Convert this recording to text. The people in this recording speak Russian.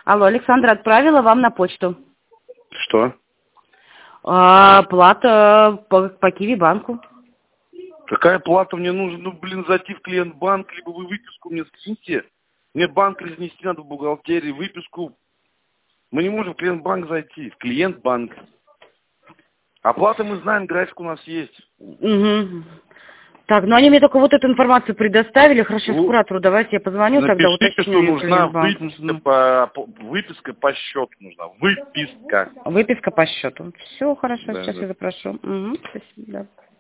Алло, Александра, отправила вам на почту. Что? Плата по Киви-банку. Какая плата мне нужна? Ну, блин, зайти в клиент-банк, либо вы выписку мне скиньте. Мне банк разнести надо в бухгалтерии, выписку. Мы не можем в клиент-банк зайти, в клиент-банк. Оплата мы знаем, график у нас есть. Угу. Так, ну они мне только вот эту информацию предоставили. Хорошо, Ну, куратору давайте я позвоню, тогда напишите, уточню. что нужна клиент-банк. выписка по счету нужна. Выписка. Выписка по счету. Все, хорошо, Да, сейчас да. я запрошу. Угу, спасибо, да.